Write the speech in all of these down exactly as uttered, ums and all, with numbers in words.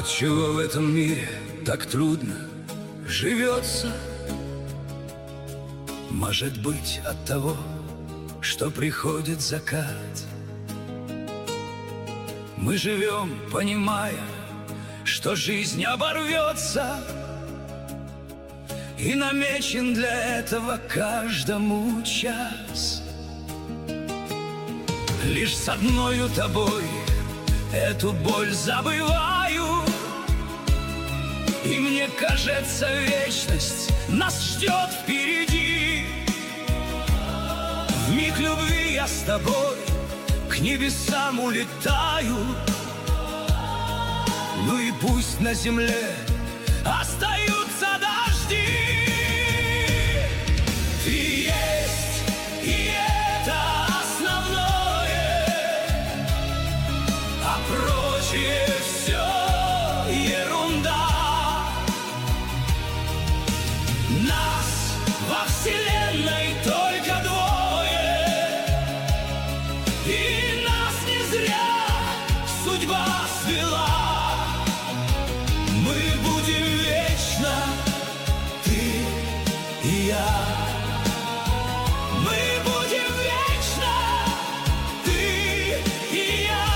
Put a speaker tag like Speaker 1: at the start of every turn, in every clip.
Speaker 1: Отчего в этом мире так трудно живется? Может быть, от того, что приходит закат. Мы живем, понимая, что жизнь оборвется, и намечен для этого каждому час. Лишь с одною тобой эту боль забываю, и мне кажется, вечность нас ждет впереди. В миг любви я с тобой к небесам улетаю. Ну и пусть на земле остаются дожди. Ты есть, и это основное, а прочее все ерунда. Нас во вселенной только двое, и нас не зря судьба свела. Мы будем вечно, ты и я. Мы будем вечно, ты и я.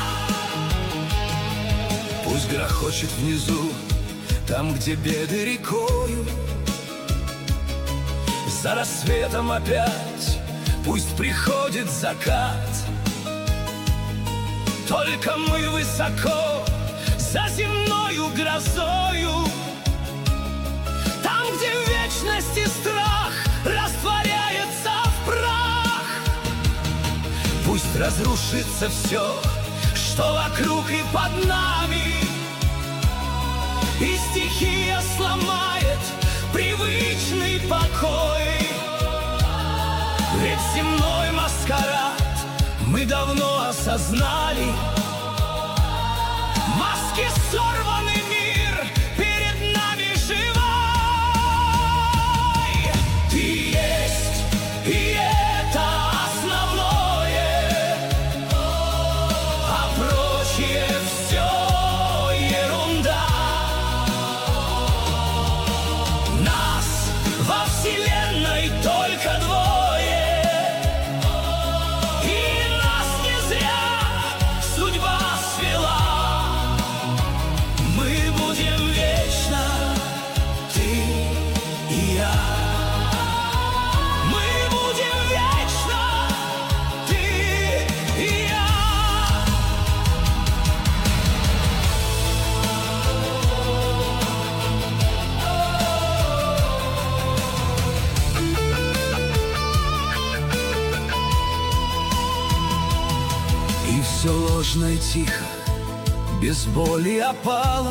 Speaker 1: Пусть грохочет внизу, там, где беды рекою, за рассветом опять пусть приходит закат. Только мы высоко за земною грозою, там, где вечность и страх растворяется в прах. Пусть разрушится все, что вокруг и под нами, и стихия сломает привычный покой. Ведь земной маскарад мы давно осознали. Маски сорваны, мир перед нами живой. Ты есть, и это основное, а прочее все ерунда. Нас во вселенной только двое, и нас не зря судьба свела. Мы будем вечно, ты и я. Мы будем вечно, ты и я. И все ложно и тихо, без боли опала,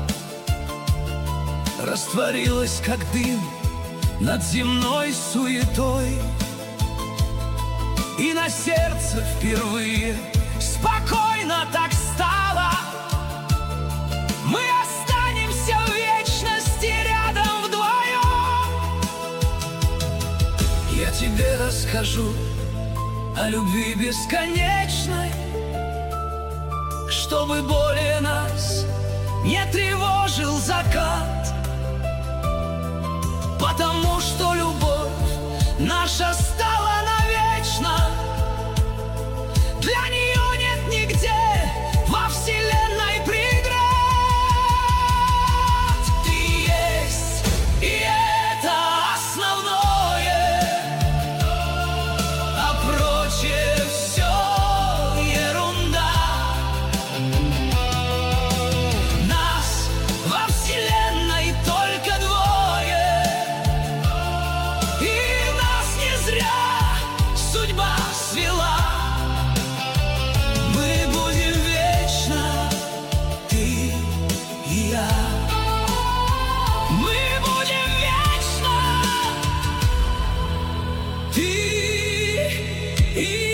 Speaker 1: растворилась, как дым над земной суетой. И на сердце впервые спокойно так стало. Мы останемся в вечности рядом вдвоем. Я тебе расскажу о любви бесконечной, чтобы более нас не тревожил закат. Потому что любовь наша стала навечно. Для нее нет нигде во вселенной преград. Ты есть, и это основное, а прочее все ерунда. Нас во вселенной только двое, и нас не зря судьба свела. Мы будем вечно, ты и я. Мы будем вечно, ты и я.